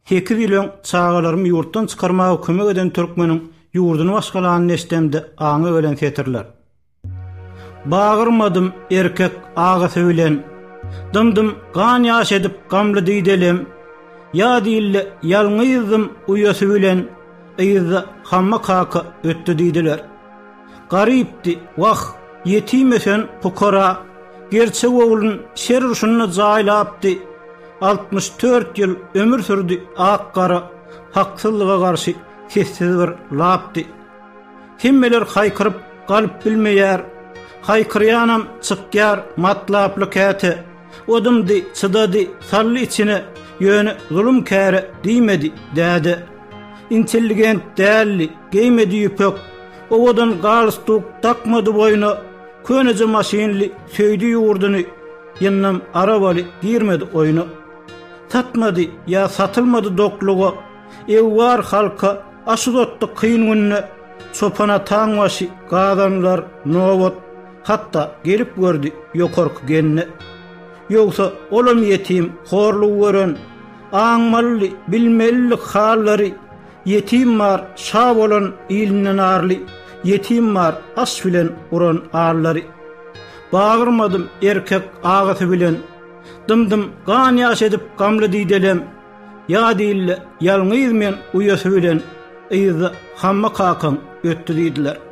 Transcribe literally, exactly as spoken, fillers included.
sekiz ýylyň çağalarym ýurtdan çykarmagy kömek eden türkmeniň ýurduny başgalanan nestemde aňy ölen setirler. Bağırmadım erkek ağası bilen, dımdım gan ýaş edip gamly diýdelem, ya diýille ýalňyzym uýasy bilen, ýyzda hamma kaka öttü diýdiler. Garipdi, wah, yetim esen pukara, gerçek oğlun şerruşunu zaýlapdy. altmış dört ýyl ömür sürdi akkara, haksızlyga garşy sessiz bir lapdy. Kimmeler haýkyryp galyp bilmeýär, haýkyrýanam çykýar matlaply käte. Odumdy, çydady, sally içine, ýöne zulüm käre diýmedi däde. Intelligent dälli, geýmedi ýüpek, owadan galstuk takmady boyuna, könece maşinli söýdi ýurduny, ýannam arabaly girmedi oýuna. Tatmadı ya satılmadı dokluğa, ev var halka aşudottu kıyın gününe, çopana taňbaşy gadanlar nowat, hatta gelip gördü yokorku genne. Yoksa olam yetim horluq gören, aňmally bilmelli hallary, yetim var şab olan ilinden arly, yetim var as bilen uran arlary. Bağırmadım erkek ağasy bilen, dımdım gan ýaş edip gamly diýdelem, ya diýille ýalňyz men uýasy bilen, ýyzda hamma kakan öttü diýdiler.